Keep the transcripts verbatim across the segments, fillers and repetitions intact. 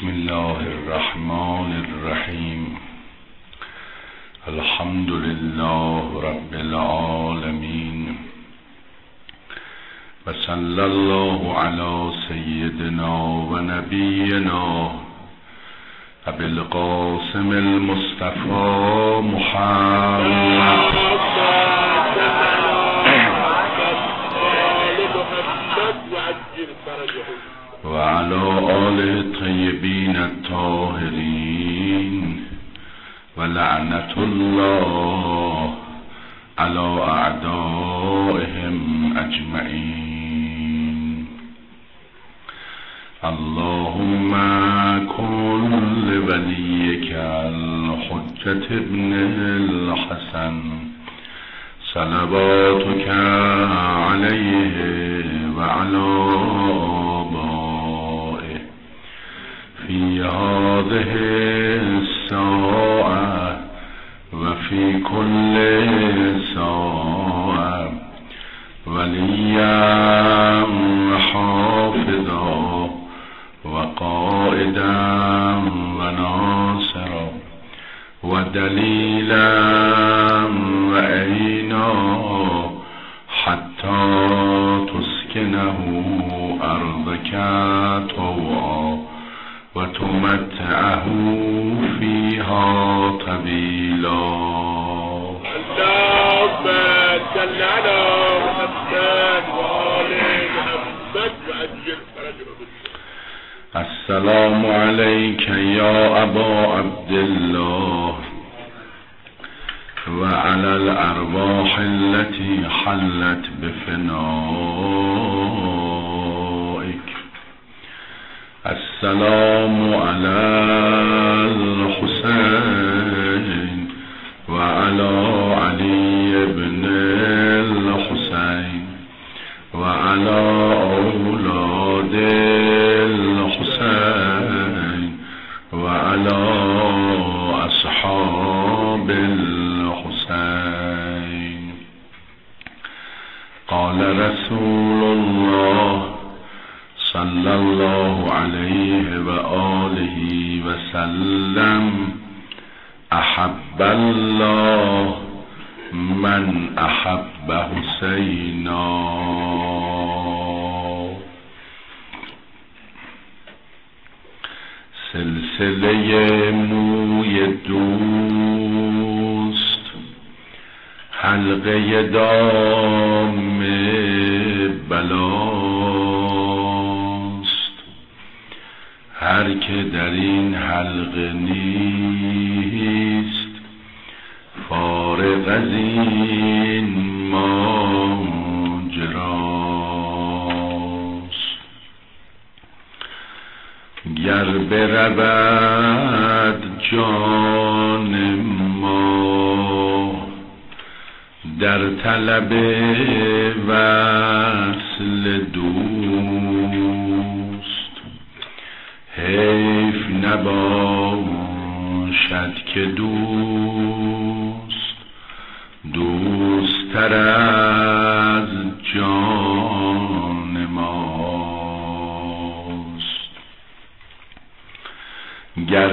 بسم الله الرحمن الرحیم. الحمد لله رب العالمین و صلی الله علی سیدنا و نبینا ابی القاسم المصطفى محمد و علی آله الطیبین الطاهرین و لعنت الله علی اعدائهم اجمعین. اللهم کن لولیک الحجة ابن الحسن صلواتك علیه و علی آبائه فی هذه الساعة و فی کل ساعة ولیا و حافظا و قائدا و ناصرا و دلیلا و عینا حتی تسکنه ارضک طوعا و تمتعه فیها طویلا. اللهم صل على محمد و آل محمد و عجل فرجهم. السلام علیک یا ابا عبدالله و علی الارواح التي حلت بفنائك. السلام علی الحسین و علی علی ابن الحسین و علی اولاد الحسین و علی اصحاب الحسین. قال رسول الله صلی الله علیه و آله و سلم احب الله من احب حسینا. سلسله موی دوست حلقه دام بلاست. هر که در این حلقه نیست فارغ از این ماجراست. گر برود جان ما در طلب وصل دوست، حیف نباشد که دوست دوست‌تر از جان ماست. گر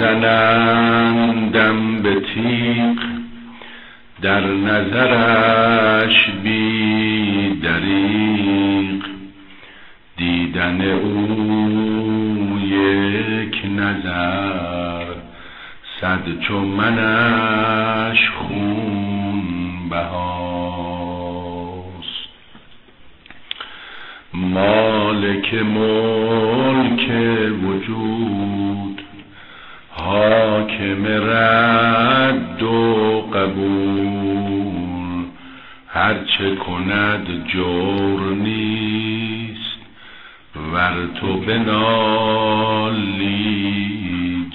بزنندم به تیغ در نظرش بی دریغ، دیدن او یک نظر صد چو منش خون بهاست. مالک ملک وجود حاکم رد و قبول، هرچه کند جور نیست ور تو بنالی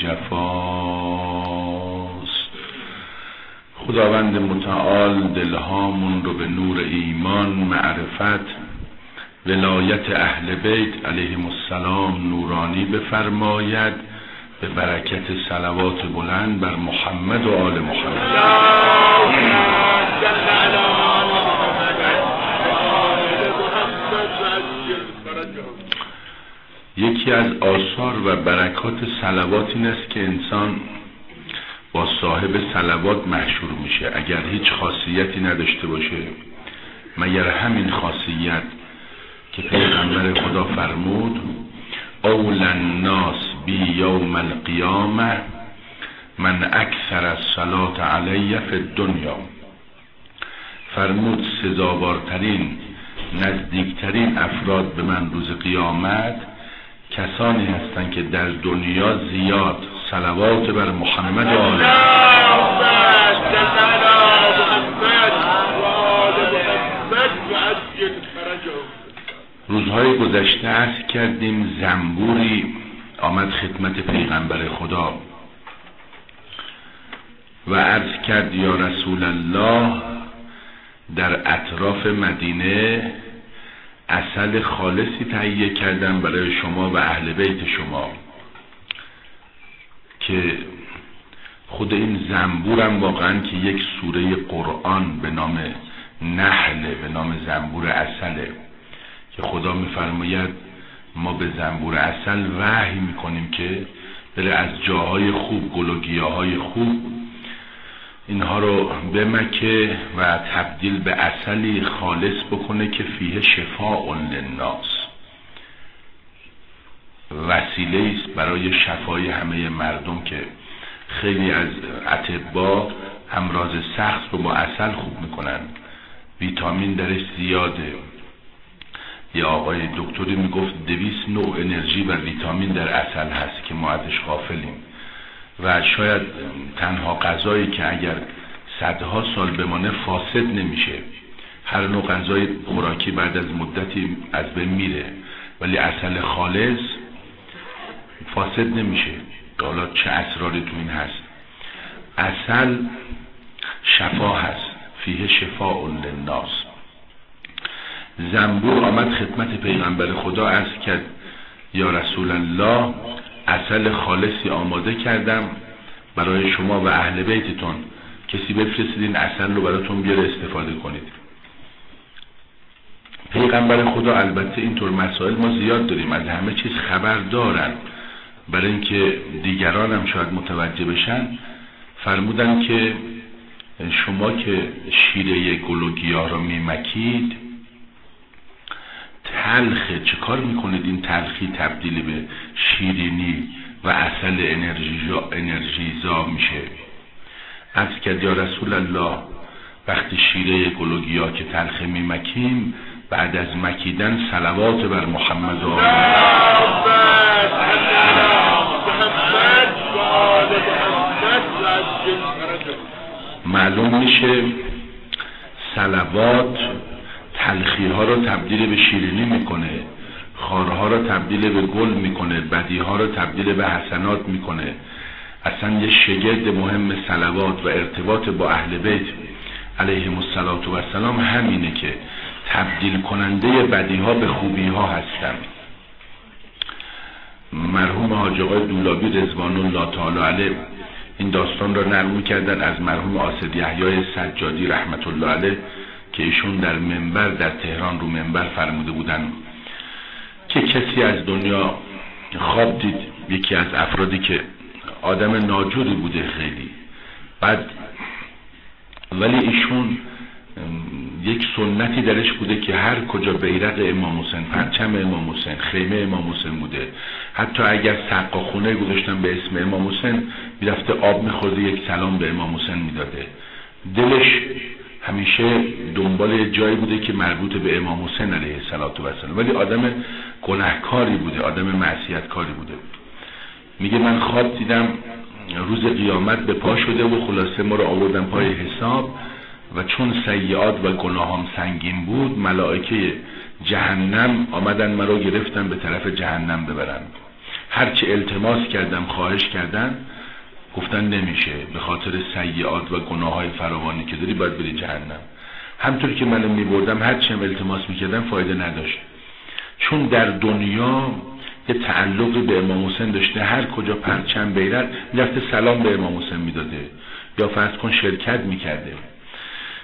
جفاست. خداوند متعال دلهامون رو به نور ایمان، معرفت، ولایت اهل بیت علیهم السلام نورانی بفرماید به برکت صلوات بلند بر محمد و آل محمد. یکی از آثار و برکات صلوات این است که انسان با صاحب صلوات محشور میشه. اگر هیچ خاصیتی نداشته باشه مگر همین خاصیت که پیغمبر خدا فرمود اول الناس بی یوم القیامه من اکثر الصلاة علی فی الدنیا، فرمود سزاوارترین نزدیکترین افراد به من روز قیامت کسانی هستند که در دنیا زیاد صلوات بر محمد و آل روزهای گذشته عرض کردیم زنبوری آمد خدمت پیغمبر خدا و عرض کرد یا رسول الله در اطراف مدینه عسل خالصی تهیه کردم برای شما و اهل بیت شما که خود این زنبورم واقعا که یک سوره قرآن به نام نحل به نام زنبور عسله که خدا میفرماید ما به زنبور عسل وحی میکنیم که بره از جاهای خوب گل و گیاهای خوب اینها رو بمکه و تبدیل به عسلی خالص بکنه که فیه شفاء للناس، وسیله است برای شفای همه مردم که خیلی از اطباء امراض سخت رو با عسل خوب میکنن، ویتامین درش زیاده. یه آقای دکتری میگفت دویست نوع انرژی و ویتامین در عسل هست که ما ازش غافلیم و شاید تنها غذایی که اگر صدها سال بمانه فاسد نمیشه. هر نوع غذای خوراکی بعد از مدتی از بین میره ولی عسل خالص فاسد نمیشه. حالا چه اسراری تو این هست؟ عسل شفا هست، فیه شفاء للناس. زنبور آمد خدمت پیغمبر خدا عرض کرد یا رسول الله عسل خالصی آماده کردم برای شما و اهل بیتتون، کسی بفرستید عسل رو براتون بیاره استفاده کنید. پیغمبر خدا البته اینطور مسائل ما زیاد داریم، از همه چیز خبر دارن، برای اینکه دیگران هم شاید متوجه بشن فرمودن که شما که شیره گل و گیاه رو میمکید تلخه، چه کار میکنید این تلخی تبدیل به شیرینی و عسل انرژیزا انرژیزا میشه؟ عرض کرد یا رسول الله وقتی شیره گل و گیاه که تلخه میمکیم بعد از مکیدن صلوات بر محمد و معلوم میشه صلوات تلخی ها رو تبدیل به شیرینی میکنه، خارها رو تبدیل به گل میکنه، بدی ها رو تبدیل به حسنات میکنه. اصلا یه شگرد مهم صلوات و ارتباط با اهل بیت علیهم السلام همینه که تبدیل کننده بدی ها به خوبی ها هستن. مرحوم حاج آقای دولابی رضوان الله تعالی علیه این داستان را نقل می‌کردن از مرحوم آصد یحیی سجادی رحمت الله علیه که ایشون در منبر در تهران رو منبر فرموده بودن که کسی از دنیا خواب دید، یکی از افرادی که آدم ناجوری بوده خیلی، بعد ولی ایشون یک سنتی درش بوده که هر کجا بیرق امام حسین، پرچم امام حسین، خیمه امام حسین بوده، حتی اگر سقا خونه گذاشتن به اسم امام حسین میرفته آب میخورده یک سلام به امام حسین میداده. دلش همیشه دنبال جایی بوده که مربوط به امام حسین علیه السلام، ولی آدم گناهکاری بوده، آدم معصیتکاری بوده. میگه من خواب دیدم روز قیامت به پا شده و خلاصه ما رو آوردن پای حساب و چون سیئات و گناهام سنگین بود ملائکه جهنم آمدن مرا گرفتن به طرف جهنم ببرن. هرچی التماس کردم خواهش کردن گفتن نمیشه، به خاطر سیئات و گناههای فراوانی که داری باید بری جهنم. همطور که منو میبردم هرچی هم التماس میکردم فایده نداشت، چون در دنیا یه تعلقی به امام حسین داشته، هر کجا پرچم بیرق میرفته سلام به امام حسین میداده یا فرض کن شرکت میکرده.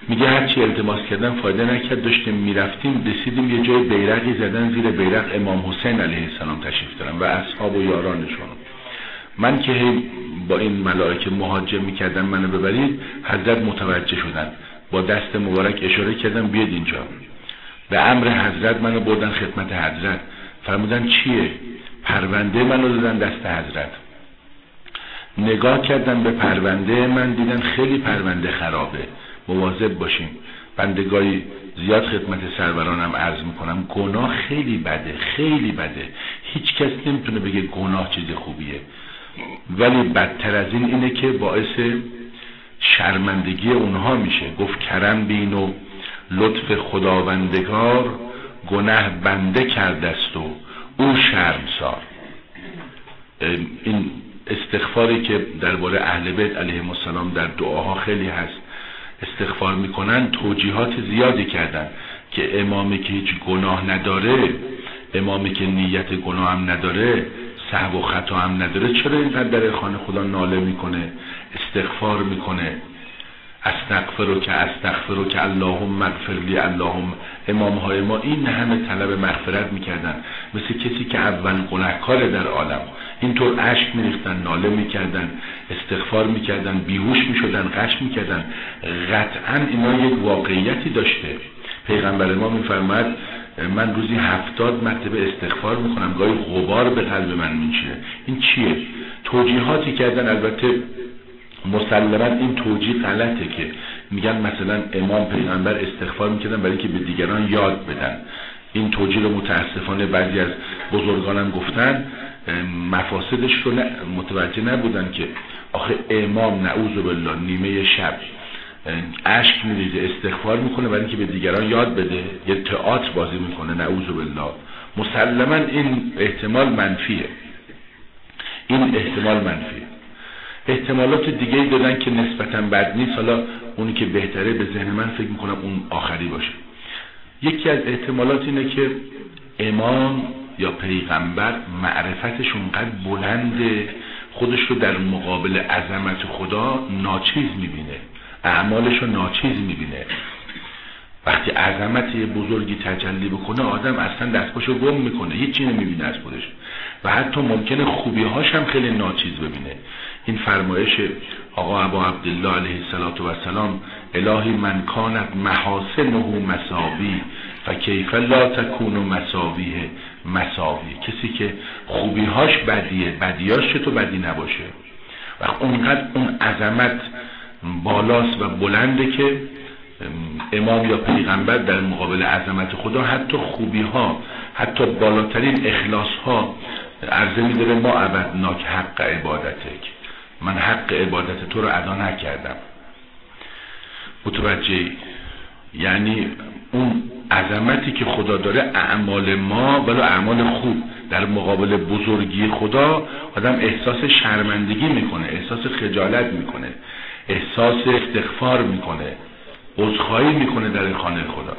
میگه هرچی التماس کردن فایده نکرد، داشتیم میرفتیم رسیدیم یه جای بیرقی زدن، زیر بیرق امام حسین علیه السلام تشریف دارن و اصحاب و یارانشون. من که با این ملائکه مهاجم میکردن منو ببرید، حضرت متوجه شدن، با دست مبارک اشاره کردن بیاد اینجا. به امر حضرت منو بردن خدمت حضرت، فرمودن چیه؟ پرونده منو دادن دست حضرت. نگاه کردن به پرونده من، دیدن خیلی پرونده خرابه، مواظب باشیم. بندگاهی زیاد خدمت سرورانم عرض میکنم، گناه خیلی بده، خیلی بده. هیچ کس نمیتونه بگه گناه چیز خوبیه، ولی بدتر از این اینه که باعث شرمندگی اونها میشه. گفت کرم بین و لطف خداوندگار، گناه بنده کردست و او شرمسار. این استغفاری که درباره اهل بیت علیهم السلام در دعاها خیلی هست، استغفار میکنن، توجیهات زیادی کردن که امامی که هیچ گناه نداره، امامی که نیت گناه هم نداره، سهو و خطا هم نداره، چرا اینقدر در خانه خدا ناله میکنه، استغفار میکنه؟ استغفرو که استغفرو که اللهم اغفر لی. اللهم امام های ما این همه طلب مغفرت میکردن، مثل کسی که اول گناهکار در عالم، اینطور اشک میریختن، ناله میکردن، استغفار میکردن، بیهوش میشدن، غش میکردن. قطعا اینا یک واقعیتی داشته. پیغمبر ما میفرماید من روزی هفتاد مرتبه استغفار میکنم، گاهی غبار به قلب من میشه. این چیه؟ توجیهاتی کردن. البته مسلماً این توجیه غلطه که میگن مثلا امام پیغمبر استغفار میکردن برای که به دیگران یاد بدن. این توجیه رو متاسفانه بعضی از بزرگانم گفتن، مفاسدش رو متوجه نبودن که آخه امام نعوذ بالله نیمه شب اشک میریزه استغفار میکنه برای اینکه به دیگران یاد بده، یه تئاتر بازی میکنه، نعوذ بالله. مسلماً این احتمال منفیه، این احتمال منفیه. احتمالات دیگه دادن که نسبتاً بد نیست، حالا اونی که بهتره به ذهن من فکر میکنم اون آخری باشه. یکی از احتمالات اینه که امام یا پیغمبر معرفتش اونقدر بلنده، خودش رو در مقابل عظمت خدا ناچیز میبینه، اعمالش رو ناچیز میبینه. وقتی عظمت یه بزرگی تجلی بکنه، آدم اصلا دستپاشو گم میکنه، هیچی نمیبینه از خودش و حتی ممکنه خوبی‌هاش هم خیلی ناچیز ببینه. این فرمایش آقا ابا عبدالله علیه السلام، الهی من کانت محاسنه مساوی فکیف لا تکون مساویه مساوی. کسی که خوبی‌هاش بدیه، بدیاش چطور بدی نباشه؟ و اونقدر اون عظمت بالاست و بلنده که امام یا پیغمبر در مقابل عظمت خدا حتی خوبی ها، حتی بالاترین اخلاص ها عرضه می‌داره ما عبدناک حق عبادتک، من حق عبادت تو رو ادا نکردم. متوجه؟ یعنی اون عظمتی که خدا داره، اعمال ما ولی اعمال خوب در مقابل بزرگی خدا، آدم احساس شرمندگی میکنه، احساس خجالت میکنه، احساس استغفار میکنه، عذرخواهی میکنه در خانه خدا.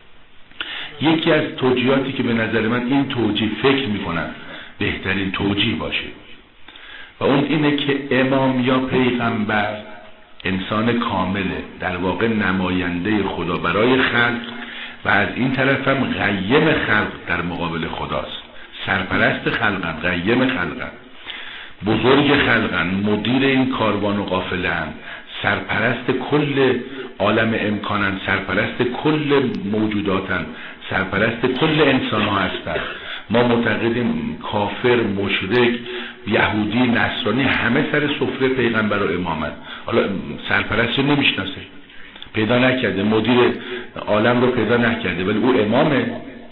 یکی از توجیهاتی که به نظر من این توجیه فکر میکنم بهترین توجیه باشه و اون اینه که امام یا پیغمبر انسان کامله، در واقع نماینده خدا برای خلق و از این طرف هم قیم خلق در مقابل خداست. سرپرست خلقن، قیم خلقن، بزرگ خلقن، مدیر این کاروان و قافله هم، سرپرست کل عالم امکانن، سرپرست کل موجوداتن، سرپرست کل انسان ها هستن. ما معتقدیم کافر، مشرک، یهودی، نصرانی همه سر سفره پیغمبر و امامن. حالا سرپرست رو نمیشناسه، پیدا نکرده، مدیر عالم رو پیدا نکرده، ولی او امامه.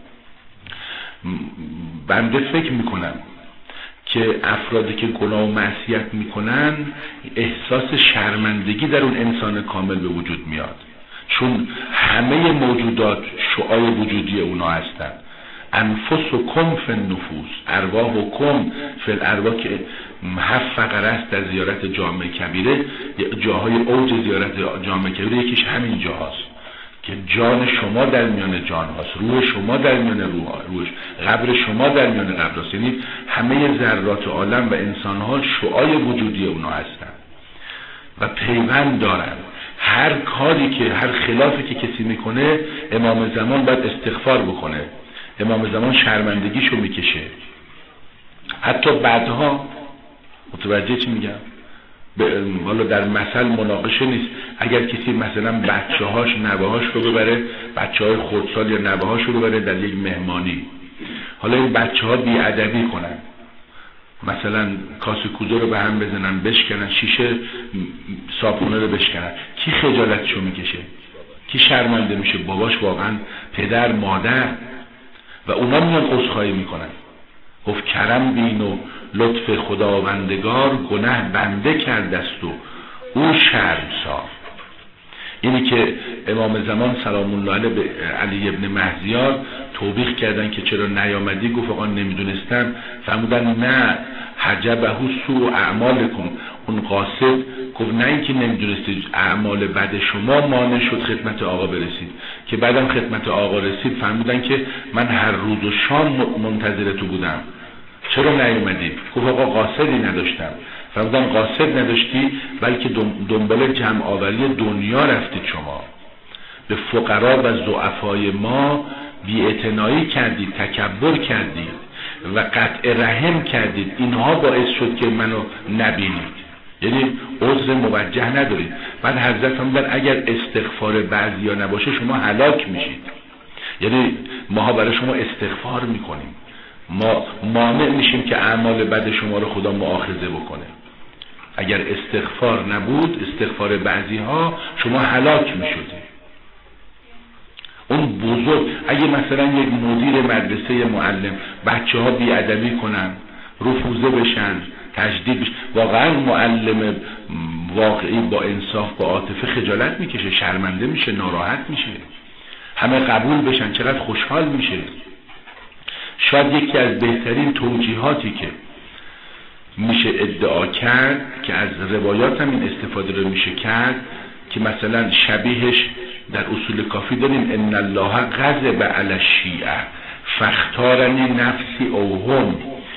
بنده فکر میکنم که افرادی که گناه و معصیت میکنن احساس شرمندگی در اون انسان کامل به وجود میاد، چون همه موجودات شعاع وجودی اونا هستن. انفس و کم فی النفوس، ارواح و کم فی الارواح، که هفت فقره است در زیارت جامع کبیره. جاهای اوج زیارت جامع کبیره یکیش همین جاهاست که جان شما در میان جان هاست، روح شما در میان روح روش، قبر شما در میان قبر هاست. یعنی همه ذرات عالم و انسان ها شعاع وجودی اونا هستن و پیوند دارن. هر کاری که هر خلافی که کسی میکنه امام زمان باید استغفار بکنه، امام زمان شرمندگیشو میکشه. حتی بعدها متوجه چی میگم؟ حالا در مثل مناقشه نیست، اگر کسی مثلا بچه هاش نوه هاش رو ببره، بچه های خردسال یا نوه هاش رو ببره در یک مهمانی، حالا این بچه ها بی‌ادبی کنن، مثلا کاسه کوزه رو به هم بزنن، بشکنن، شیشه صابخونه رو بشکنن، کی خجالتشو میکشه؟ کی شرمنده میشه؟ باباش واقعا، پدر، مادر. و اونا میان عذرخواهی میکنن، گفت کرم بین و لطف خداوندگار، گناه بنده کردست و او شرمسار. اینی که امام زمان سلام الله علیه به علی ابن مهدیار توبیخ کردن که چرا نیامدی، گفت آقا نمیدونستم. فرمودن نه حجبه سوء اعمالکم، اون قاصد گفت نه اینکه نمیدونستید، اعمال بد شما مانع شد خدمت آقا برسید. که بعدم خدمت آقا رسید فرمودن که من هر روز و شام منتظر تو بودم، چرا نیومدی؟ گفت آقا قاصدی نداشتم. فرمودن قاصد نداشتی بلکه دنبال جمع آوری دنیا رفتید، شما به فقرا و ضعفای ما بی‌اعتنایی کردید، تکبر کردید و قطع رحم کردید، اینها باعث شد که منو نبینید. یعنی عذر موجه ندارید. بعد حضرت فرمودن اگر استغفار بعضیا نباشه شما هلاک میشید. یعنی ما برای شما استغفار میکنیم، ما مانع میشیم که اعمال بد شما رو خدا مؤاخذه بکنه. اگر استغفار نبود، استغفار بعضی ها، شما هلاک میشدید. اون بزرگ، اگه مثلا یک مدیر مدرسه معلم بچه ها بی‌ادبی کنن، رفوزه بشن، تجدید بشن، واقعا معلم واقعی با انصاف، با عاطفه خجالت میکشه، شرمنده میشه، ناراحت میشه. همه قبول بشن چقدر خوشحال میشه. شاید یکی از بهترین توجیهاتی که میشه ادعا کرد که از روایات هم این استفاده رو میشه کرد که مثلا شبیهش در اصول کافی داریم ان الله غضب علی الشیعه فاختارنی نفسی او هم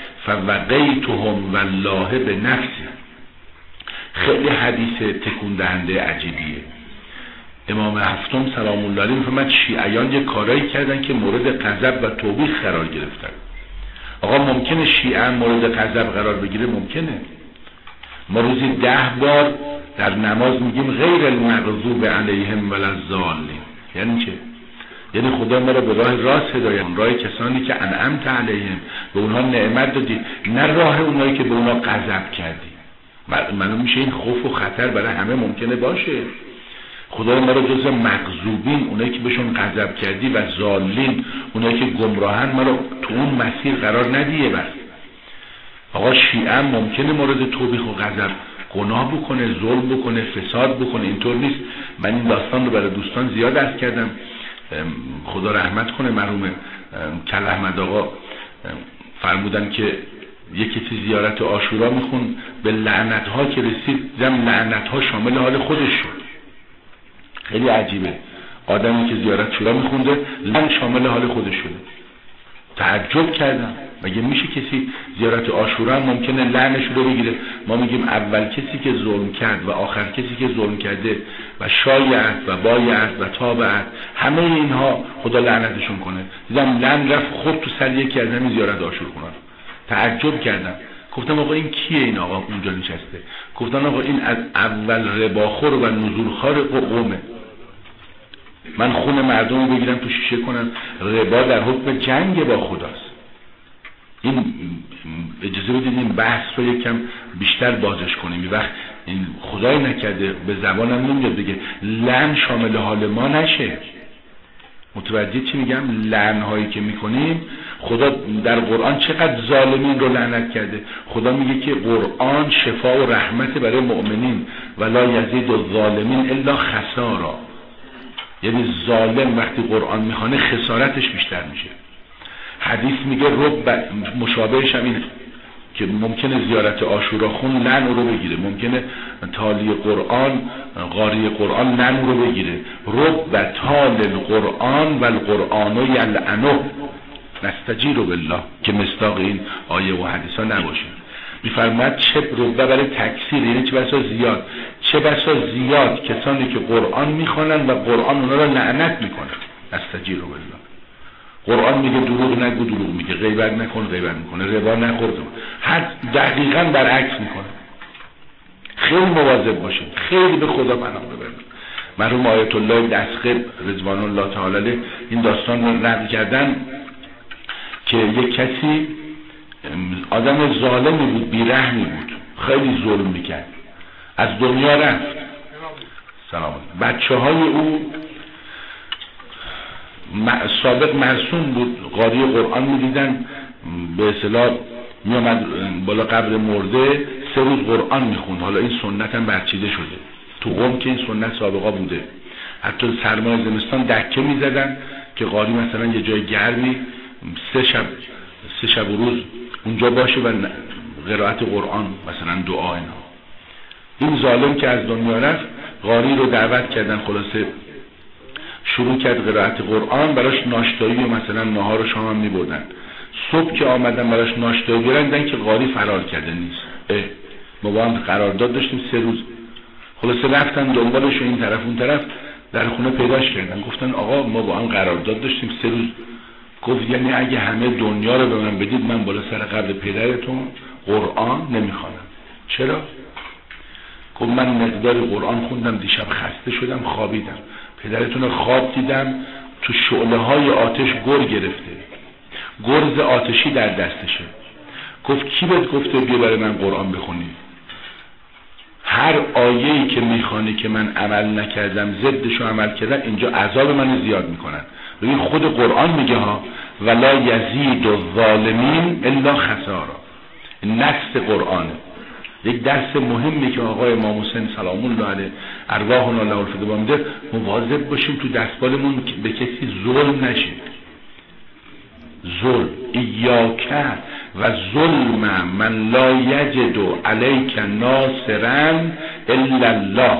فوقیتهم والله به نفسی. خیلی حدیث تکون دهنده عجیبیه. امام هفتم سلام الله علیه میفرماید شیعیان یه کارایی کردن که مورد غضب و توبیخ قرار گرفتن. آقا ممکنه شیعه مورد غضب قرار بگیره؟ ممکنه. ما روزی ده بار در نماز میگیم غیر المغضوب علیهم ولا الضالین. یعنی چه؟ یعنی خدا ما را به راه راست هدایت، راه کسانی که انعمت علیهم، به اونها نعمت دادی، نه راه اونایی که به اونها غضب کردی. معلوم میشه این خوف و خطر برای همه ممکنه باشه. خدا ما را جز مغضوبین، اونایی که بهشون غضب کردی، و ضالین، اونایی که گمراهن، ما را تو اون مسیر قرار ندیه. بس آقا شیعه ممکنه مورد توبیخ و غضب گناه بکنه، ظلم بکنه، فساد بکنه، اینطور نیست. من این داستان رو برای دوستان زیاد عرض کردم، خدا رحمت کنه مرحوم کل احمد آقا فرمودن که یکی کسی زیارت عاشورا میخون، به لعنت ها که رسید زم لعنت ها شامل حال خودش شد. خیلی عجیبه، آدمی که زیارت عاشورا میخونده لعن شامل حال خودش شده. تعجب کردم مگه میشه کسی زیارت عاشورا ممکنه لعنش رو بگیره؟ ما میگیم اول کسی که ظلم کرد و آخر کسی که ظلم کرده و شایعت و بایعت و تابعت، همه اینها خدا لعنتشون کنه. دیدم لعن رفت خود تو سر یکی از همین زیارت عاشور کنن. تعجب کردم، گفتم آقا این کیه این آقا اونجا نشسته؟ گفتن آقا این از اول رباخور و نزولخوار قومه. من خون مردم رو بگیرم تو شیشه کنم، ربا در حکم جنگ با خداست. این اجازه بدید این بحث رو یکم بیشتر بازش کنیم. یه وقت این خدای نکرده به زبانم نمیاد بگه لعن شامل حال ما نشه. متوجه چی میگم؟ لعن هایی که میکنیم، خدا در قرآن چقدر ظالمین رو لعنت کرده. خدا میگه که قرآن شفا و رحمت برای مؤمنین ولا یزید الظالمین الا خسارا. یعنی ظالم وقتی قرآن میخوانه خسارتش بیشتر میشه. حدیث میگه رب مشابهش هم اینه که ممکنه زیارت عاشورا خون لعن رو بگیره، ممکنه تالی قرآن، قاری قرآن لعن رو بگیره. رب تال القرآن و القرآن یلعنه نستجیر بالله، که مصداق این آیه و حدیث ها نباشه. میفرماید چه رب برای تکثیر، یعنی چه بسا زیاد، چه بسا زیاد کسانی که قرآن میخوانن و قرآن اونا را لعنت میکنه. استجیر بالله. قرآن میگه دروغ نگو، دروغ میگه، غیبت نکن، غیبت میکنه، ربا نخور، هر دقیقاً برعکس میکنه. خیلی مواظب باشید، خیلی به خدا پناه ببرید. مرحوم آیت الله دستخیل رضوان الله تعالی علیه این داستان رو نقل کردن که یک کسی آدم ظالمی بود، بیرحمی بود، خیلی ظلم میکرد، از دنیا رفت. سلام. بچه های او سابق معصوم بود، قاری قرآن میدیدن، به اصطلاح میامد بالا قبر مرده سه روز قرآن میخوند. حالا این سنت هم برچیده شده تو قوم که این سنت سابقا بوده. حتی سرمای زمستان دکه میزدن که قاری مثلا یه جای گرمی سه شب سه شب و روز اونجا باشه و قرائت قرآن، مثلا دعا اینا. این ظالم که از دنیا رفت، قاری رو دعوت کردن، خلاصه شروع کرد قرائت قرآن، براش ناشتایی و مثلا نهار و شام هم میبردن. صبح که آمدن براش ناشتایی بیارن دیدن که قاری فرار کرده نیست. اه ما با هم قرارداد داشتیم سه روز. خلاصه رفتن دنبالش و این طرف اون طرف، در خونه پیداش کردن، گفتن آقا ما با هم قرارداد داشتیم سه روز. گفت یعنی اگه همه دنیا رو به من بدید من بالا سر قبر پدرتون قرآن نمیخوانم. چرا؟ گفت من مقدار قرآن خوندم دیشب خسته شدم خوابیدم، پدرتون رو خواب دیدم تو شعله های آتش گر گرفته، گرز آتشی در دستشه. گفت کی بهت گفته بیا برای من قرآن بخونی؟ هر آیه‌ای که میخوانی که من عمل نکردم ضدشو عمل کردم اینجا عذاب من زیاد میکنن. ببین خود قرآن میگه ها ولا یزید الظالمین الا خسارا. نص قرآنه. یک درس مهمی که آقای امام حسین سلام الله علیه ارواحنا له الفدا میده، مواظب باشیم تو دستبالمون به کسی ظلم نشیم. ظلم ایاک و ظلم من لا یجد علیک ناصرا الا الله.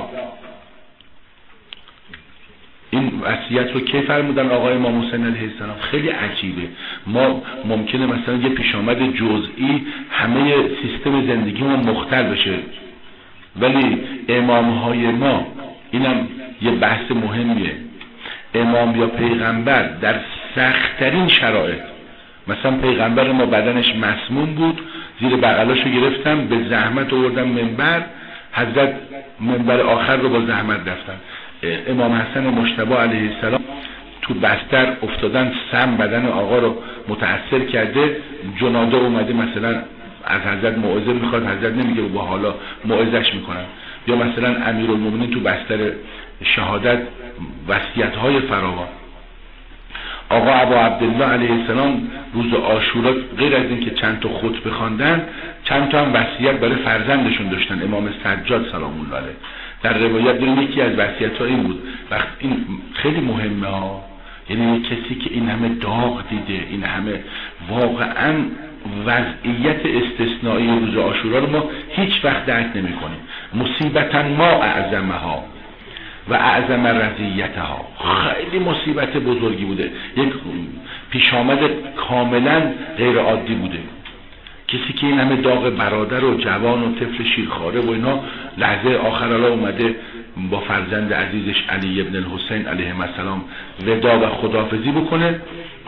این وصیت رو کی فرمودن آقای امام حسین علیه السلام؟ خیلی عجیبه. ما ممکنه مثلا یه پیشامد جزئی همه سیستم زندگیمون مختل بشه، ولی امام های ما، اینم یه بحث مهمیه، امام یا پیغمبر در سخت‌ترین شرایط، مثلا پیغمبر ما بدنش مسموم بود، زیر بغلاشو گرفتم به زحمت آوردم منبر، حضرت منبر آخر رو با زحمت رفتن. امام حسن مجتبی علیه السلام تو بستر افتادن، سم بدن آقا رو متأثر کرده، جنازه اومده مثلا از حضرت موعظه میخواد، حضرت نمیگه با حالا موعظش میکنن. یا مثلا امیرالمومنین تو بستر شهادت، وصیت‌های فراوان. آقا ابا عبدالله علیه السلام روز عاشورا غیر از این که چند تا خطبه خواندن، چند تا هم وصیت برای فرزندشون داشتن. امام سجاد سلام الله علیه در روایت داریم یکی از وصیت‌ها این بود، وقت این خیلی مهمه ها، یعنی کسی که این همه داغ دیده، این همه واقعا وضعیت استثنایی روز عاشورا رو ما هیچ وقت درک نمی‌کنیم. مصیبتا ما اعظمها و اعظم رضیتها، خیلی مصیبت بزرگی بوده، یک پیشامد کاملا غیر عادی بوده. کسی که این همه داغ برادر و جوان و طفل شیرخواره و اینا، لحظه آخر الله اومده با فرزند عزیزش علی ابن الحسین علیه السلام ودا و خداحافظی بکنه.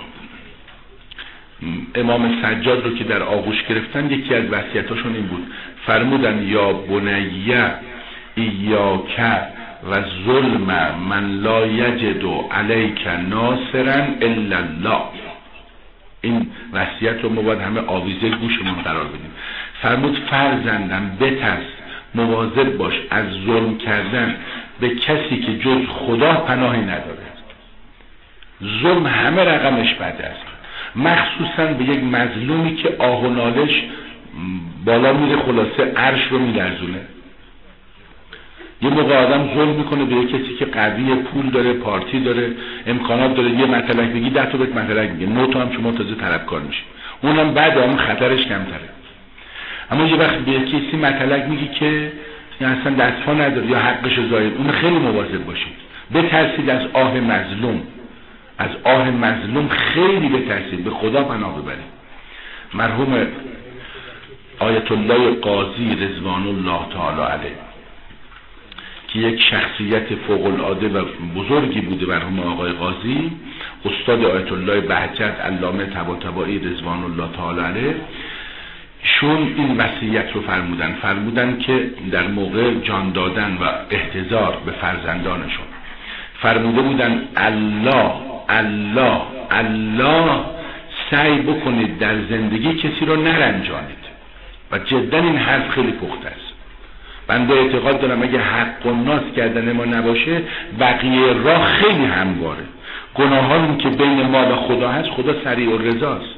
امام سجاد رو که در آغوش گرفتن، یکی از وصیتاشون این بود، فرمودن یا بنیه ایاک و ظلم من لا یجد علیک ناصرا الا الله. این وصیت رو ما باید همه آویزه گوشمون قرار بدیم. فرمود فرزندم بترس، مواظب باش از ظلم کردن به کسی که جز خدا پناهی نداره. ظلم همه رقمش بده است، مخصوصا به یک مظلومی که آه و نالش بالا میره، خلاصه عرش رو میلرزونه. یه موقع آدم ظلم میکنه به یک کسی که قوی، پول داره، پارتی داره، امکانات داره، یه مطلق بگی ده تا بهت مطلق میگه، نه تا هم شما تازه طلبکار میشه، اونم بعد هم خطرش کمتره. اما یه وقت به کسی مطلق میگی که اصلا دستها نداره یا حقش زاید، اون خیلی مواظب باشید. بترسید از آه مظلوم، از آه مظلوم خیلی بترسید، به خدا پناه ببرید. مرحوم آیت الله قاضی رضوان الله تعالی علیه که یک شخصیت فوق العاده و بزرگی بوده مرحوم آقای قاضی، استاد آیت الله بهجت علامه طباطبایی رضوان الله تعالی علیه، شون این وصیت رو فرمودن فرمودن که در موقع جان دادن و احتضار به فرزندانشون فرموده بودن الله الله الله سعی بکنید در زندگی کسی رو نرنجانید و جدا این حرف خیلی پخته است. بنده اعتقاد دارم اگه حق و ناس کردن ما نباشه بقیه راه خیلی همواره. گناهانی که بین ما و خدا هست خدا سریع الرضاست،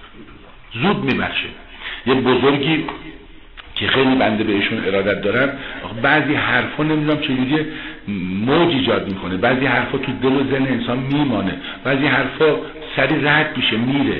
زود میبخشه. یه بزرگی که خیلی بنده بهشون ارادت دارم، بعضی حرفا نمیدونم چجوری موج ایجاد میکنه، بعضی حرفا تو دل و ذهن انسان میمانه، بعضی حرفا سریع رد میشه میره.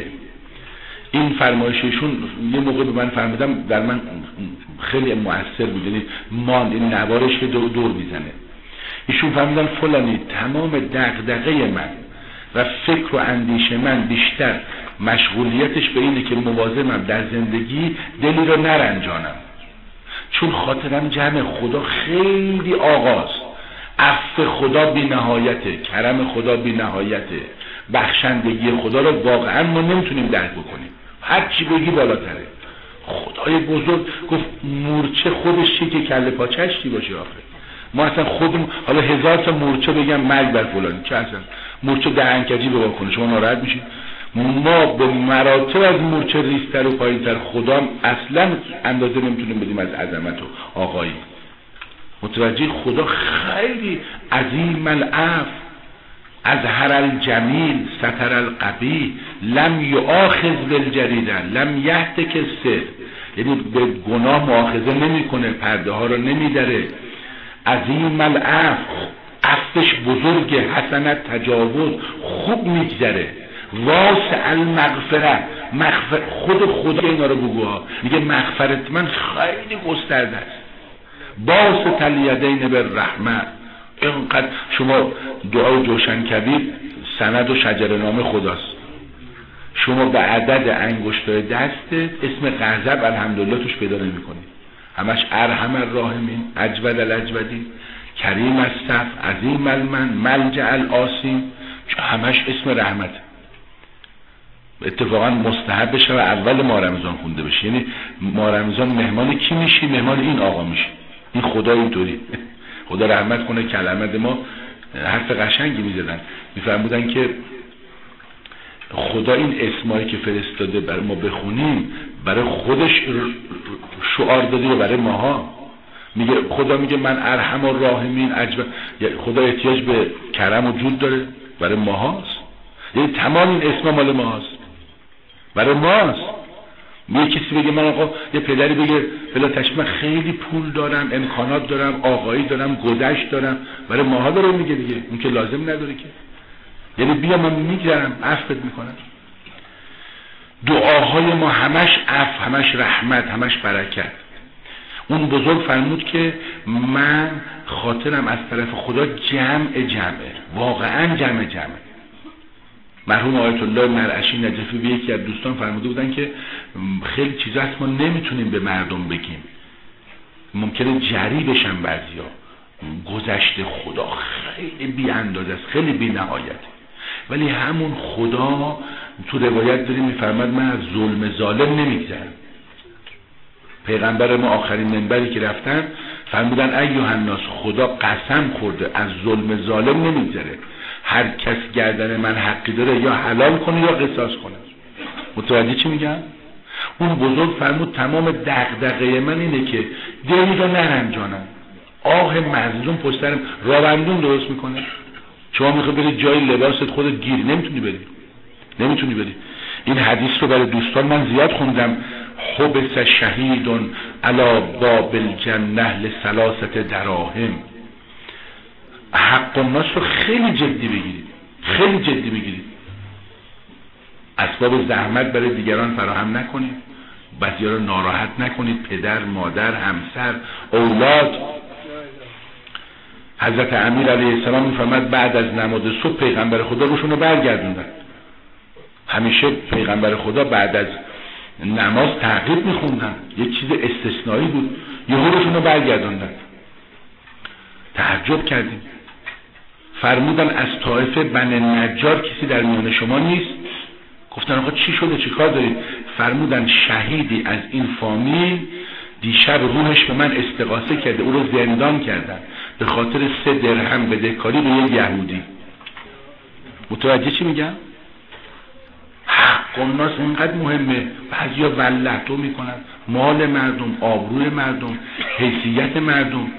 این فرمایششون یه موقع به من فرمودم در من خیلی مؤثر بود، یعنی مان این نوارش که دور دور میزنه. ایشون فرمودن فلانی تمام دغدغه من و فکر و اندیشه من بیشتر مشغولیتش به اینه که مواظبم در زندگی دلی رو نرنجانم، چون خاطرم جمع خدا خیلی آغاز، عفو خدا بی نهایته، کرم خدا بی نهایته، بخشندگی خدا رو واقعا ما نمیتونیم درک بکنیم، هر چی بگی بالاتره. خدای بزرگ گفت مورچه خودش چی که کله پاچش چی باشه آخه. ما اصلا خودمون حالا هزار تا مورچه بگم مرگ بر فلانی، چه اصلا مورچه دهنکجی بگاه کنه شما ناراحت میشید؟ ما به مراتب از مورچه ریستر و پایینتر، خدا اصلا اندازه نمیتونیم بدیم از عظمت و آقایی. متوجه خدا خیلی عظیم العفو، اظهر الجمیل ستر القبیح، لم یؤاخذ بالجریده لم یهتک السر، یعنی به گناه مؤاخذه نمیکنه، پرده ها رو نمیدره. عظیم العفو، عفوش بزرگه، حسنت تجاوز خوب میگذره. واسع المغفره، مغفر خود خدا اینا رو بگو ها، میگه مغفرت من خیلی گسترده است. باس الیدین بالرحمه، اینقدر شما دعا جوشن کبیر سند و شجر نامه خداست، شما به عدد انگشتای دست اسم غضب الحمدلله توش پیدا نمی کنید، همش ارحم الراحمین، اجود الاجودین، کریم الصف، عظیم المن، ملجأ العاصین، همش اسم رحمت. اتفاقا مستحب بشه و اول ماه رمضان خونده بشه، یعنی ماه رمضان مهمان کی میشی؟ مهمان این آقا میشی. این خدا اینطوری خدا رحمت کنه. کلمت ما حرف قشنگی میزدن، میفرمودن که خدا این اسمایی که فرستاده برای ما بخونیم برای خودش شعار داده برای ماها. میگه خدا میگه من ارحم الراحمین، عجب خدا احتیاج به کرم و جود داره، برای ماهاست. یعنی تمام این اسما مال ماست، برای ماست. یه کسی بگه من آقا، یه پدری بگه بلا تشبیه من خیلی پول دارم، امکانات دارم، آقایی دارم، گذشت دارم، برای ماها داره میگه دیگه، اون که لازم نداره که. یعنی بیا من میگذرم عفوت میکنم. دعاهای ما همش عفو، همش رحمت، همش برکت. اون بزرگ فرمود که من خاطرم از طرف خدا جمع جمعه، واقعا جمع جمعه. مرحوم آیت الله مرعشی نجفی به یکی از دوستان فرموده بودن که خیلی چیزا هست ما نمیتونیم به مردم بگیم، ممکنه جری بشن بعضیا. گذشته خدا خیلی بی اندازه است، خیلی بی نهایت، ولی همون خدا تو روایت داریم میفرماد من از ظلم ظالم نمیگذرم. پیغمبر ما آخرین منبری که رفتن فرمودن ایها الناس، خدا قسم خورده از ظلم ظالم نمیگذره، هر کس گردن من حقی داره یا حلال کنه یا قصاص کنه. متوجه چی میگم؟ اون بزرگ فرمود تمام دغدغه من اینه که دلی رو نرنجانم. آه مظلوم پشترم راوندون درست میکنه. شما میخوای بری جای لباست خودت گیر، نمیتونی بری، نمیتونی بری. این حدیث رو برای دوستان من زیاد خوندم. حبس شهیدون علی باب الجنه لثلاثه دراهم. حق الناس رو خیلی جدی بگیرید، خیلی جدی بگیرید. اسباب زحمت برای دیگران فراهم نکنید، بعضیا رو ناراحت نکنید، پدر، مادر، همسر، اولاد. حضرت امیر علیه السلام میفرماد بعد از نماز صبح پیغمبر خدا روشون رو برگردوندن. همیشه پیغمبر خدا بعد از نماز تعقیب میخوندن، یک چیز استثنایی بود، یه روشون رو برگردوندن. تعجب کردیم. فرمودن از طایفه بنی نجار کسی در میان شما نیست؟ گفتن آقا چی شده، چی کار دارید؟ فرمودن شهیدی از این فامیل دیشب روحش به من استغاثه کرده، او رو زندان کردن به خاطر سه درهم بدهکاری به یک یهودی. متوجه چی میگم؟ حق الناس اینقدر مهمه. بعضیا ولتو میکنن مال مردم، آبروی مردم، حیثیت مردم.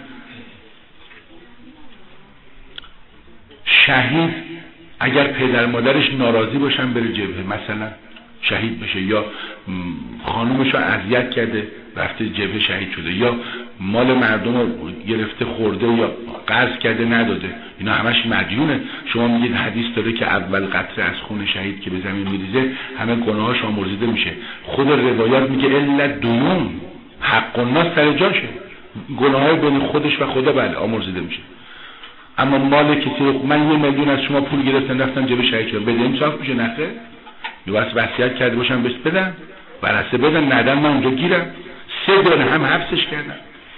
شهید اگر پدر مادرش ناراضی باشن بره جبهه مثلا شهید بشه، یا خانومش رو اذیت کرده رفته جبهه شهید شده، یا مال مردم رو گرفته خورده یا قرض کرده نداده، اینا همش مدیونه. شما میگید حدیث داره که اول قطره از خون شهید که به زمین میریزه همه گناهاش آمرزیده میشه. خود روایات میگه الا دون، حق الناس سر جاشه، گناهای بین خودش و خدا بله آمرزیده میشه. اما مال کسی، من یه میلیون از شما پول گرفتم رفتم جبهه شهید شدم، بدین صاف میشه؟ نخه، یه واسه وصیت کرده باشم بهش بدن، برسه بدن، ندن من اونجا گیرم. سه درهم حبسش کردن.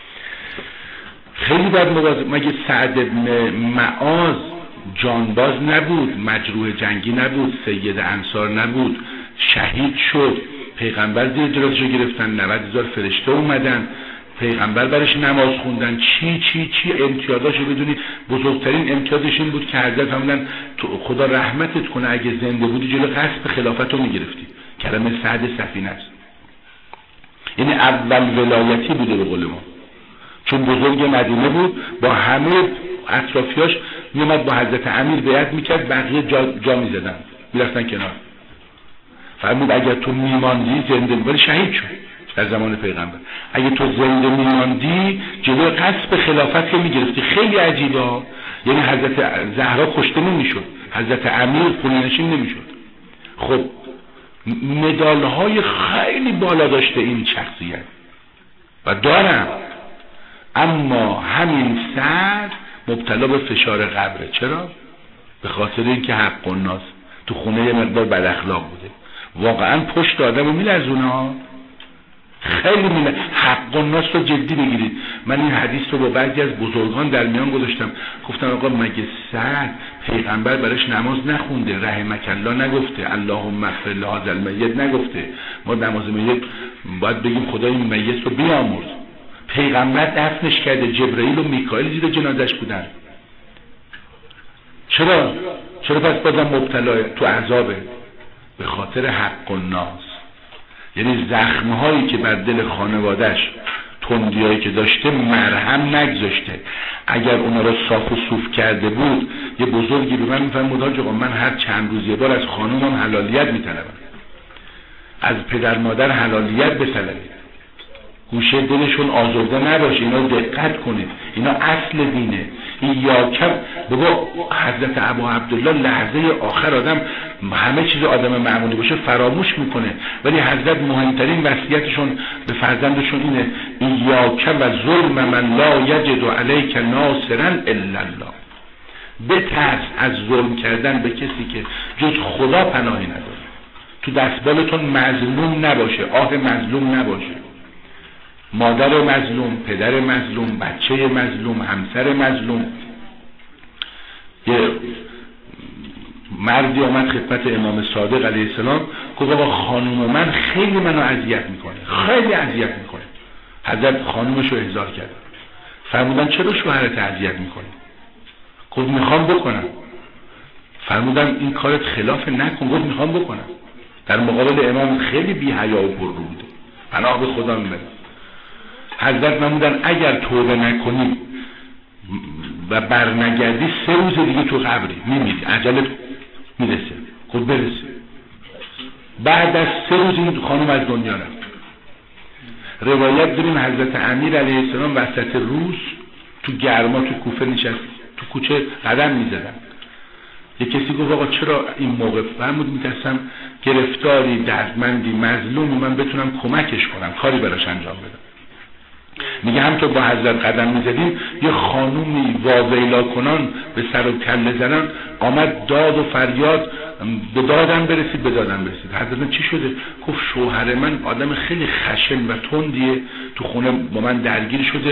خیلی بد مواظب. مگه سعد بن معاذ جانباز نبود، مجروح جنگی نبود، سید انصار نبود، شهید شد، پیغمبر زیر جلوشو گرفتن، نود هزار فرشته اومدن، پیغمبر برش نماز خوندن، چی چی چی امتیازاشو بدونی. بزرگترین امتیازش این بود که حضرت فرمودن خدا رحمتت کنه اگه زنده بودی جلو غصب خلافتو میگرفتی. کلمه سعد سفینه است. یعنی اول ولایتی بوده به قول ما، چون بزرگ مدینه بود، با همه اطرافیاش میومد با حضرت امیر بیعت میکرد، بقیه جا, جا میزدن میرفتن کنار. فرمود اگر تو میماندی زنده ولی شهید شد در زمان پیغمبر، اگه تو زنده میماندی جلوی غصب خلافت میگرفتی. خیلی عجیبه. یعنی حضرت زهرا کشته نمیشد، حضرت امیر خونه‌نشین نمیشد. خب مدال های خیلی بالا داشته این شخصیت و دارم، اما همین سعد مبتلا به فشار قبره. چرا؟ به خاطر اینکه حق الناس تو خونه یه مقدار بد اخلاق بوده. واقعا پشت آدمو میلرزونه ها، خیلی میلرزونه. حق الناس رو جدی بگیرید. من این حدیث رو با بعضی از بزرگان در میان گذاشتم، گفتم آقا مگه سعد پیغمبر برش نماز نخونده؟ رحمک الله نگفته؟ اللهم اغفر لهذا المیت نگفته؟ ما نماز میت باید بگیم خدای این میت رو بیامرز. پیغمبر دفنش کرده، جبرئیل و میکائیل زیر جنازش بودن. چرا؟ چرا پس بازم مبتلا تو عذابه؟ به خاطر حق الناس. یعنی زخمهایی که بر دل خانوادهش، تندیایی که داشته مرهم نگذاشته. اگر اونا رو صاف و صوف کرده بود، یه بزرگی به من میفرمود حاج آقا من هر چند روز یه بار از خانومم حلالیت میطلبم، از پدر مادر حلالیت بطلبید، گوشه دلشون آزرده نباشه، اینا دقت کنید، اینا اصل دینه. این یاکم بابا حضرت ابو عبدالله لحظه آخر آدم همه چیز آدم معمولی باشه فراموش میکنه، ولی حضرت مهمترین وصیتشون به فرزندشون اینه این یاکم و ظلم من لا یجد علیک ناصرا الا الله. بترس از ظلم کردن به کسی که جز خدا پناهی نداره. تو دستبالتون مظلوم نباشه، آه مظلوم نباشه، مادر مظلوم، پدر مظلوم، بچه مظلوم، همسر مظلوم. یه مردی آمد خدمت امام صادق علیه السلام گفت آقا خانوم من خیلی منو اذیت میکنه، خیلی اذیت میکنه. حضرت خانومش رو احضار کرد، فرمودن چرا شوهرت اذیت میکنه؟ گفت میخوام بکنم. فرمودن این کارت خلاف نکن. گفت میخوام بکنم. در مقابل امام خیلی بی حیا و پر رو بوده، پناه به خدا میبرد. حضرت نمودن اگر توبه نکنی و برنگردی سه روز دیگه تو قبری میمیری، عجلت میرسه. خود برسه. بعد از سه روز این خانم از دنیا رفت. روایت داریم حضرت امیر علیه السلام وسط روز تو گرما تو کوفه نشست، تو کوچه قدم میزدن. یک کسی گفت آقا چرا این موقع؟ فرمود میترسم گرفتاری، دردمندی، مظلومی، من بتونم کمکش کنم، کاری براش انجام بدم. میگه همطور با حضرت قدم میزدیم یه خانومی واویلا کنان به سر و کله زنان آمد داد و فریاد، به دادم برسید به دادم برسید. حضرت چی شده؟ گفت شوهر من آدم خیلی خشن و تندیه، تو خونه با من درگیر شده،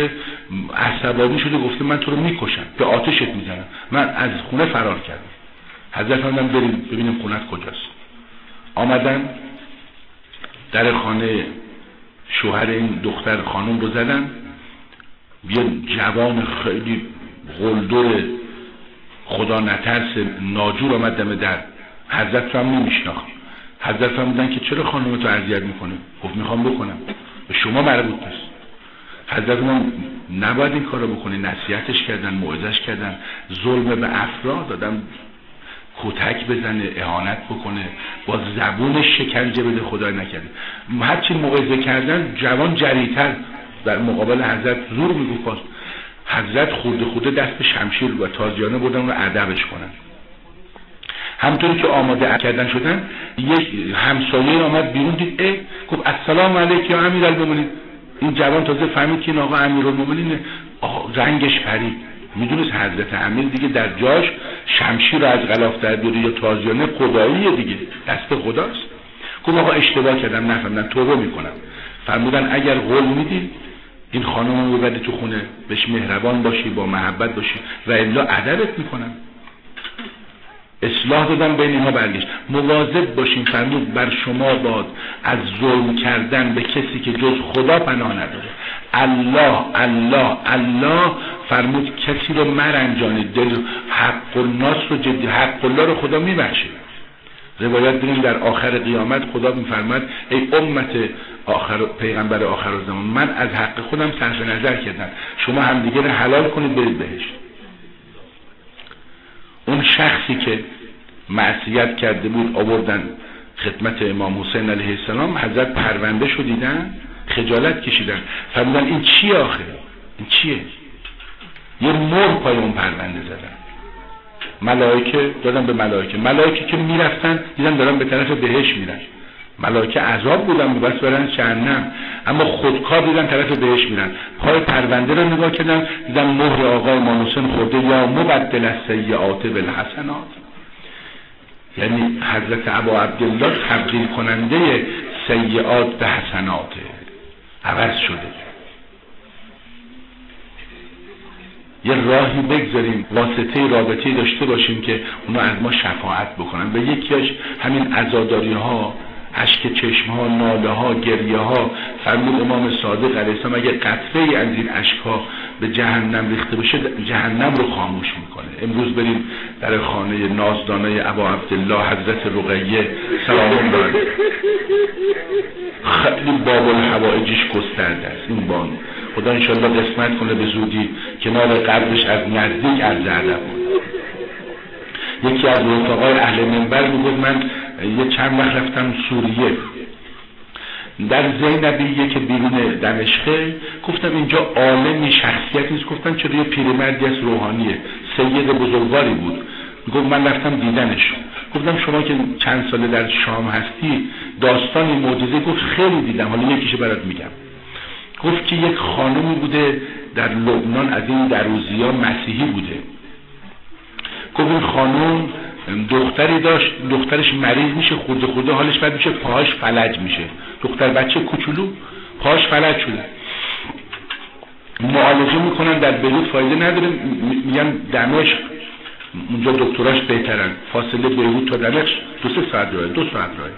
عصبانی شده گفته من تو رو میکشم، به آتشت میزنم، من از خونه فرار کردم. حضرت فرمودن بریم ببینیم خونت کجاست. آمدن در خانه شوهر این دختر خانم رو زدن. یه جوان خیلی قلدر خدا نترس ناجور آمد دم در. حضرت رو هم نمیشناخت. حضرت فرمودن که چرا خانم تو اذیت میکنه؟ گفت میخوام بکنم. به شما مربوط نیست. حضرت من نباید این کارو بکنی. نصیحتش کردن، موعظش کردن، ظلم به افراد دادن، کتک بزنه، اهانت بکنه، با زبونش شکنجه بده، خدای نکرده. هرچی موعظه کردن جوان جریتر در مقابل حضرت زور میگفت. حضرت خورده خورده دست به شمشیر و تازیانه بردن رو ادبش کنن. همطوری که آماده کردن شدن یک همسایه آمد بیرون دید، اه گفت السلام علیک یا امیرالمومنین. این جوان تازه فهمید که این آقا امیرالمومنینه. رنگش پرید، میدونست حضرت امیر دیگه در جاش شمشیر رو از غلاف در بیاره یا تازیانه خداییه دیگه، دست خداست. گفت آقا اشتباه کردم، نفهمیدم، توبه میکنم. فرمودن اگر قول میدی این خانم رو ببری تو خونه، بهش مهربان باشی، با محبت باشی و الا ادبت میکنم. اصلاح دادن بین اینها برگشت. مواظب باشین فرمود بر شما باد از ظلم کردن به کسی که جز خدا پناه نداره. الله الله الله فرمود کسی رو مرنجانید. دل حق الناس رو جدی، حق الله رو خدا میبخشه. روایت داریم در آخر قیامت خدا میفرماد ای امت آخر پیغمبر آخر زمان، من از حق خودم صرف نظر کردم، شما همدیگه رو حلال کنید برید بهشت. اون شخصی که معصیت کرده بود آوردن خدمت امام حسین علیه السلام. حضرت پرونده شو دیدن، خجالت کشیدن، فرمودن این چیه آخه؟ این چیه؟ یه مر پای اون پرونده زدن. ملائکه دادن به ملائکه. ملائکه که میرفتن دیدن دارن به طرف بهشت میرن. ملائکه عذاب بودن بس برن جهنم، اما خودکار دیدن طرف بهشت میرن. پای پرونده رو نگاه کردن دیدن مهر آقای امام حسین خورده یا مبدل السیئات بالحسنات. یعنی حضرت ابا عبدالله تبدیل کننده سیئات به حسنات، عوض شده. یه راهی بگذاریم، واسطه رابطه‌ای داشته باشیم که اونا از ما شفاعت بکنن. به یکیش همین عزاداری ها، اشک چشم ها، ناله ها، گریه ها. فرمود امام صادق علیه السلام اگه قطره ای از این اشک ها به جهنم ریخته بشه جهنم رو خاموش میکنه. امروز بریم در خانه نازدانه ابا عبدالله حضرت رقیه سلام الله علیه. خیلی باب الحوائجش گسترده است این بانو. خدا انشالله قسمت کنه به زودی کنار قبرش از نزدیک از ادب. یکی از رفقای اهل منبر میگفت من یه چند وقت رفتم سوریه، در زینبیه که بیرون دمشقه، گفتم اینجا عالمی شخصیت نیست. گفتم چرا؟ یه پیرمردی از روحانیه، سید بزرگواری بود. گفت من رفتم دیدنش. گفتم شما که چند ساله در شام هستی داستانی معجزه؟ گفت خیلی دیدم، حالا یکیشو برات میگم. گفت که یک خانمی بوده در لبنان از این دروزیان، مسیحی بوده. گفت این خانم دختری داشت، دخترش مریض میشه، خورده خورده حالش بد میشه، پاهاش فلج میشه. دختر بچه کوچولو پاهاش فلج شده. معالجه میکنن در بیروت، فایده نداره، میگن دمشق، اونجا دکتراش بهترن. فاصله بیروت تا دمشق دو سه ساعت راه، دو ساعت راه.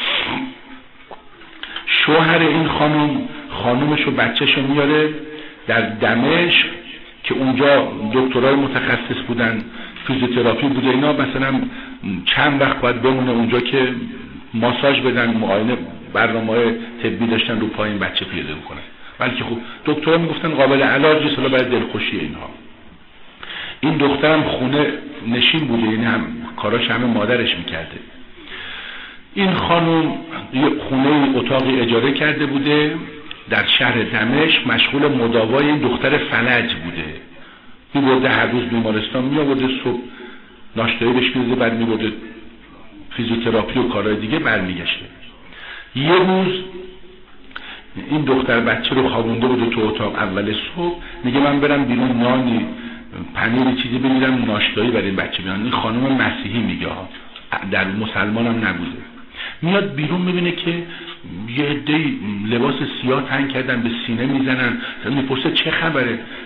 شوهر این خانم خانومش و بچه‌شو میاره در دمشق که اونجا دکترای متخصص بودن، فیزیوتراپی بوده اینا، مثلا چند وقت باید بمونه اونجا که ماساژ بدن، معاینه، برنامه‌های طبی داشتن رو پای این بچه پیاده میکنن. بلکه خب دکترها میگفتن قابل علاجه، اصلا برای دلخوشی اینها. این دخترم خونه نشین بوده، یعنی هم کاراش همه مادرش میکرده. این خانم یه خونه اتاقی اجاره کرده بوده در شهر دمشق، مشغول مداوای این دختر فلج بوده. میبرده هر روز بیمارستان، میآورده صبح ناشتایی بهش میده، بعد میبرده فیزیوتراپی و کارهای دیگه، برمیگشته. یه روز این دختر بچه رو خوابونده بوده تو اتاق. اول صبح میگه من برم بیرون نانی پنیری چیزی بگیرم ناشتایی برای این بچه بیان. این خانم مسیحی میگه، در مسلمان هم نبوده. میاد بیرون میبینه که یه عده لباس سیاه تنگ کردن، به سینه میزنن. میپرسه چه خبره؟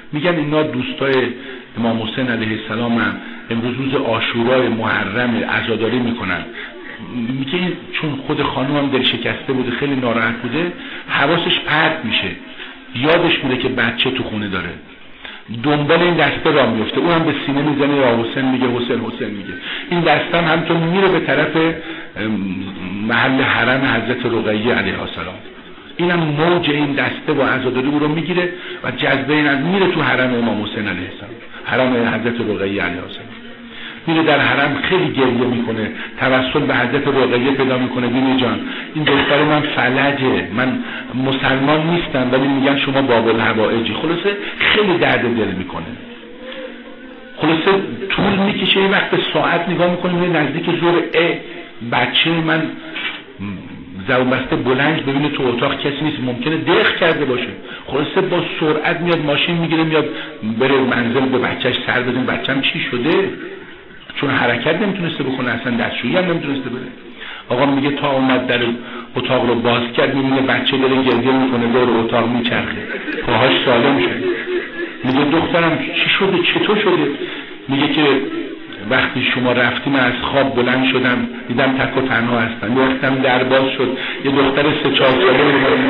میگن اینا دوستای امام حسین علیه السلام هم امروز روز عاشورای محرم عزاداری میکنن. میگه چون خود خانم هم دل شکسته بوده، خیلی ناراحت بوده، حواسش پرت میشه، یادش میره که بچه تو خونه داره، دنبال این دسته راه میفته، اون هم به سینه میزنه یا حسین میگه، حسین حسین میگه. این دسته هم همینطور میره به طرف محل حرم حضرت رقیه علیه السلام. اینم موج این دسته با عزاداری او رو میگیره و جذبه این از میره تو حرم امام حسین علیه السلام، حرم حضرت رقیه علیه السلام. میره در حرم خیلی گریه میکنه، توسل به حضرت رقیه پیدا میکنه. بینی جان این دختر من فلجه، من مسلمان نیستم ولی میگن شما باب الحوائجی. خلاصه خیلی درد دل میکنه. خلاصه طول میکشه، یه وقت به ساعت نگاه میکنه میره نزدیک ظهر، اه بچه من زبون بسته بلند ببینه تو اتاق کسی نیست، ممکنه دق کرده باشه. خلاصه با سرعت میاد ماشین میگیره میاد بره منزل به بچهش سر بزنه بچه‌م چی شده، چون حرکت نمیتونسته بکنه، اصلا دستشویی هم نمیتونسته بره. آقا میگه تا اومد در اتاق رو باز کرد میبینه بچه داره گریه میکنه دور اتاق میچرخه، پاهاش سالم شده. میگه دخترم چی شده، چطور شده؟ میگه که وقتی شما رفتیم از خواب بلند شدم دیدم تک و تنها هستم، یه وقتم در باز شد یه دختر سه چهار ساله میبینه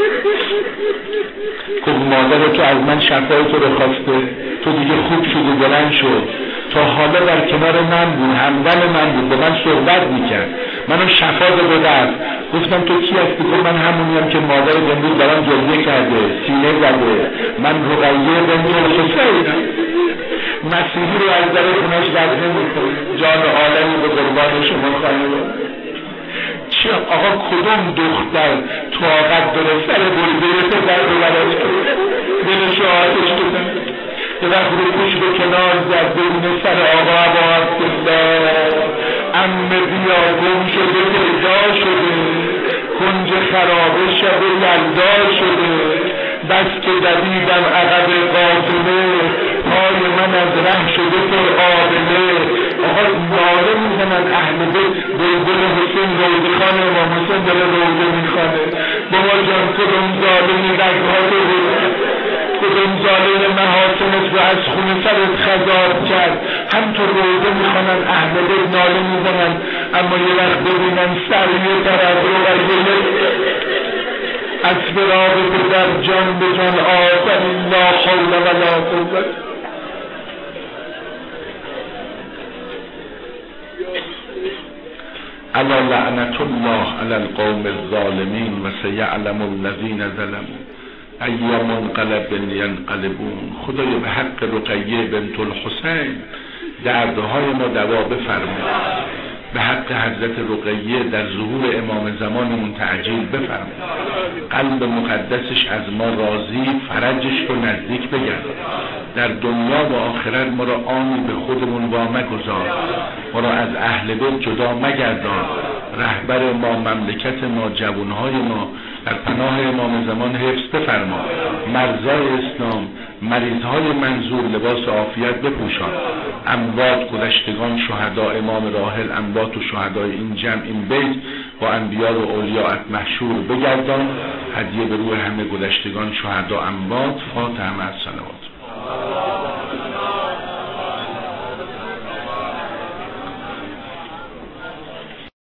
که مادر تو از من شفای تو رو خواسته، تو دیگه خوب شدی بلند شد، تا حالا در کنار من بود، همدم من بود، با من صحبت میکرد، منو شفا داده داد. گفتم تو کی هستی؟ گفت من همونیم که مادر امروز دارم گریه کرده، سینه زده، من رقیه بنت الحسین. مسیحی رو از در خونش رد نمی‌کنه، جان عالمی به قربان شما خانم. چه آقا کدوم دختر طاقت داره سر بلبل پدر رو براش کنه، دلشو آتش کنه، یه وقت رو پوش به کنار زد ببینه سر آقا عبا عبدالله امه بیا گم شده پیدا شده، کنج خرابه شب یلدا شده، بس که دویدم عقب قافله، پای من از ره شده پر آبله. آقا ناله میزنن اهل بیت، بلبل حسین روضه خان امام حسین داره روضه میخوانه. بابا جان کدوم ظالمی رگهات رو، کدوم ظالم محاسنت رو از خون سرت خضاب کرد. همطور روضه میخوانن اهل بیت، ناله میزنن، اما یه وقت ببینن سر یه طرف رو غیره از فراغ پدر جان به جان آفرین، لا حول ولا قوة. الا لعنت الله علی القوم الظالمین و سیعلم الذین ظلموا ای منقلب ینقلبون. خدایا به حق رقیه بنت الحسین دردهای ما دوا بفرما، به حق حضرت رقیه در ظهور امام زمانمون تعجیل بفرما، قلب مقدسش از ما راضی، فرجش رو نزدیک بگرد، در دنیا و آخرت ما را آنی به خودمون وامگذار، ما را از اهل بیت جدا مگردان، رهبر ما، مملکت ما، جوانهای ما در پناه امام زمان حفظ بفرما، مرزای اسلام، مریضهای منظور لباس عافیت بپوشان، اموات گذشتگان شهدا امام راحل، اموات و شهدای این جمع این بیت با انبیاء و اولیاءت محشور بگردان، هدیه به روح همه گذشتگان شهدا اموات. فاتحه مع الصلوات.